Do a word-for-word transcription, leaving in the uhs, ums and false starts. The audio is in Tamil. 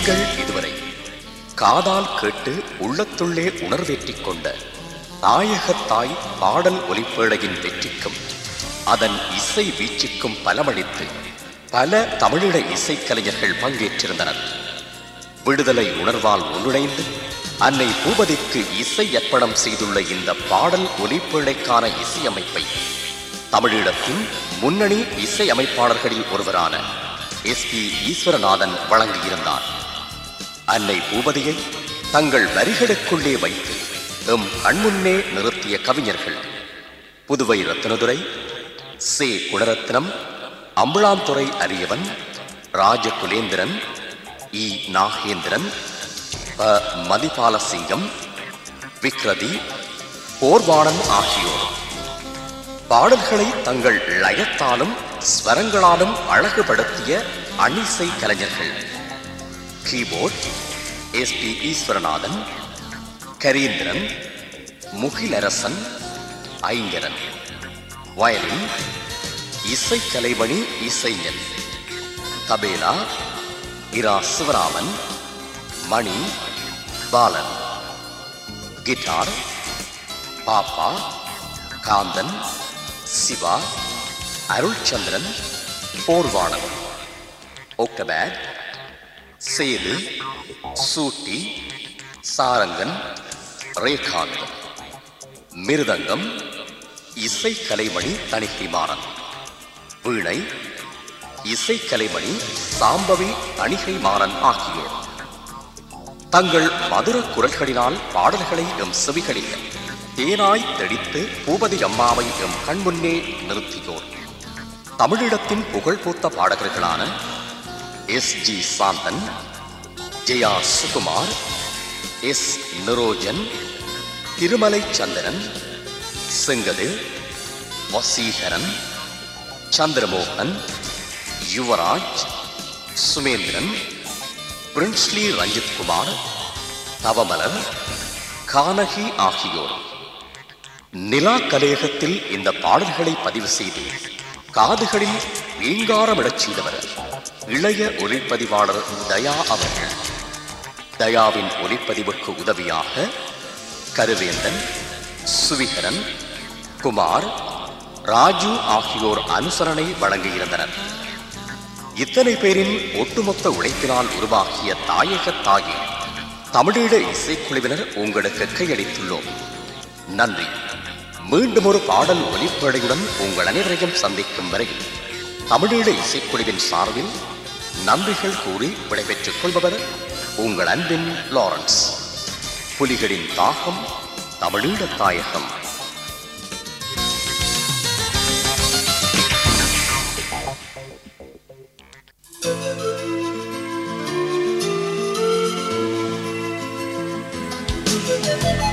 நீங்கள் இதுவரை காதால் கேட்டு உள்ளத்துள்ளே உணர்வேற்றிக் கொண்ட தாயகத்தாய் பாடல் ஒலிப்பேழையின் வெற்றிக்கும் அதன் இசை வீச்சுக்கும் பலமளித்து பல தமிழீழ இசைக்கலைஞர்கள் பங்கேற்றிருந்தனர். விடுதலை உணர்வால் ஒன்றிணைந்து அன்னை பூபதிக்கு இசை அர்ப்பணம் செய்துள்ள இந்த பாடல் ஒலிப்பேழைக்கான இசையமைப்பை தமிழீழத்தின் முன்னணி இசை அமைப்பாளர்களில் ஒருவரான எஸ் பி ஈஸ்வரநாதன் வழங்கியிருந்தார். அன்னை பூபதியை தங்கள் வரிகளுக்குள்ளே வைத்து எம் கண்முன்னே நிறுத்திய கவிஞர்கள் புதுவை ரத்னதுரை, சே குணரத்னம், அம்புளாந்துறை அரியவன், ராஜகுலேந்திரன், இ நாகேந்திரன், ப மதிபாலசிங்கம், விக்ரதி, போர்வாணன் ஆகியோர் பாடல்களை தங்கள் லயத்தாலும் ஸ்வரங்களாலும் அழகுபடுத்திய அணிசை கலைஞர்கள். Keyboard S P Eswaranathan, Kareendran, Mugilarasan, Aingaran. Violin இசைக்கலைமணி இசைஞன். தபேலா இரா சிவராமன், மணி, பாலன். கிட்டார் பாப்பா, காந்தன், சிவா, அருள்சந்திரன், போர்வாணன். ஒக்டபேட் சேது, சூட்டி, சாரங்கன், ரேகாந்த். மிருதங்கம் இசைக்கலைமணி தணிகைமாறன். வீணை இசைக்கலைமணி சாம்பவி தணிகைமாறன் ஆகியோர் தங்கள் மதுர குரல்களினால் பாடல்களை எம் செவிகளில் தேனாய் தெடித்து பூபதி அம்மாவை எம் கண்முன்னே நிறுத்தியோர் தமிழீழத்தின் புகழ்பூத்த பாடகர்களான S G Santhan, Jaya Sukumar, S Nirojan, Thirumalai Chandran, Sengathir, Vaseekaran, Chandramohan, Yuvaraj, Sumenthiran, Princely Ranjith Kumar, Thavamalar, Kanagi ஆகியோர் நிலா கலையகத்தில் இந்த பாடல்களை பதிவு செய்து காதுகளில் வீங்காரமிடச் செய்தவர் இளைய ஒலிப்பதிவாளர் தயா அவர்கள். தயாவின் ஒலிப்பதிவுக்கு உதவியாக கருவேந்தன், சுவிகரன், குமார், ராஜு ஆகியோர் அனுசரணை வழங்கியிருந்தனர். இத்தனை பேரின் ஒட்டுமொத்த உழைப்பினால் உருவாகிய தாயக தாயை தமிழீழ இசைக்குழுவினர் உங்களுக்கு கையளித்துள்ளோம். நன்றி. மீண்டும் ஒரு பாடல் ஒலிப்பேழையுடன் உங்கள் அனைவரையும் சந்திக்கும் வரையில் தமிழீழ இசைக்குழுவின் சார்பில் நன்றிகள் கூறி விடைபெற்றுக் கொள்பவர் உங்கள் அன்பின் லாரன்ஸ். புலிகளின் தாகம் தமிழீழ தாயகம். Thank you.